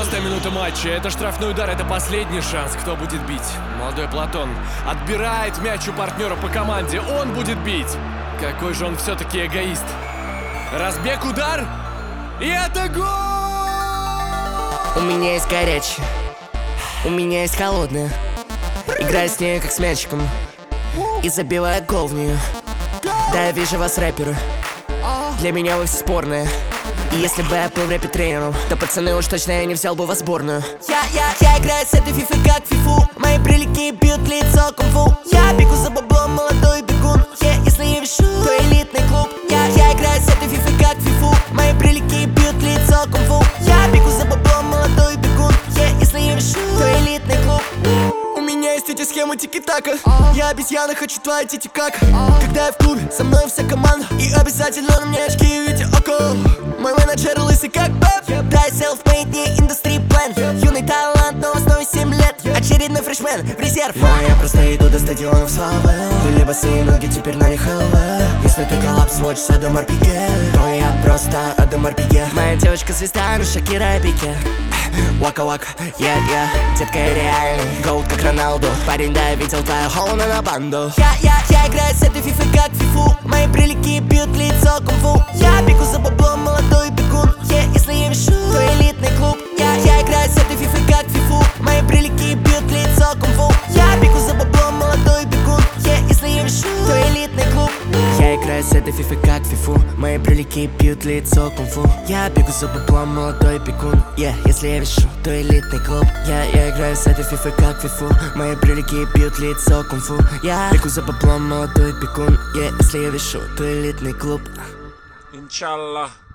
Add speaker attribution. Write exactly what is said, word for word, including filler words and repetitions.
Speaker 1: шестая минута матча. Это штрафной удар, это последний шанс. Кто будет бить? Молодой Платон отбирает мяч у партнера по команде. Он будет бить. Какой же он все-таки эгоист. Разбег, удар. И это гол!
Speaker 2: У меня есть горячая, у меня есть холодная. Играю с ней как с мячиком и забиваю гол в нее. Да, я вижу вас, рэперы. Для меня вы все спорные. И если бы я был в рэпе тренером, то, пацаны, уж точно я не взял бы вас в сборную. Я, я, я играю с этой фифой как фифу. Мои прилики бьют лицо кунг-фу. Я бегу за баблом, молодой бегун. Yeah, если я вешу, то элитный клуб. Я, я играю с этой фифой как фифу. Мои прилики бьют лицо кунг-фу. Я бегу за баблом, молодой бегун. Yeah, если я вешу, то элитный клуб. У меня есть эти схемы тики-така. Я обезьяна, хочу твои тити-как. Когда я в клубе, со мной вся команда. И обязательно на мне очки в виде око. Мой менеджер лысый как бэб. Да, я self-made, не industry plan. Юный талант, но в основе семь лет. Очередной фрешмен в резерв. Но я просто иду до стадионов славы. Были босые ноги, теперь на них эл вэ. Если ты коллапс, watch Адамар Пике, то я просто Адамар Пике. Моя девочка звезда, но Шакира и Пике. Вака-вака, я-я, детка, я реальный гоут, как Роналду. Парень, да, я видел твою холону на банду. Я, я, я играю с этой фифой как фифу. Мои прилики бьют лицо кунг-фу. Я бегу за баблом, молодой бегун. Yeah, если я вешу, то элитный клуб. Я, я играю с этой фифой как фифу. Мои прилики бьют лицо кунг-фу. Я бегу за баблом, молодой бегун. Yeah, если я вешу, то элитный клуб. Я играю с этой фифой как фифу. Мои прилики бьют лицо кунг-фу. Я бегу за баблом, молодой бегун. Yeah, если я вешу, то элитный клуб. Я, я играю с этой фифой как фифу. Мои прилики бьют лицо кунг-фу. Я бегу за баблом, молодой бегун. Yeah, если я вешу, то элитный клуб.
Speaker 3: Иншаллах.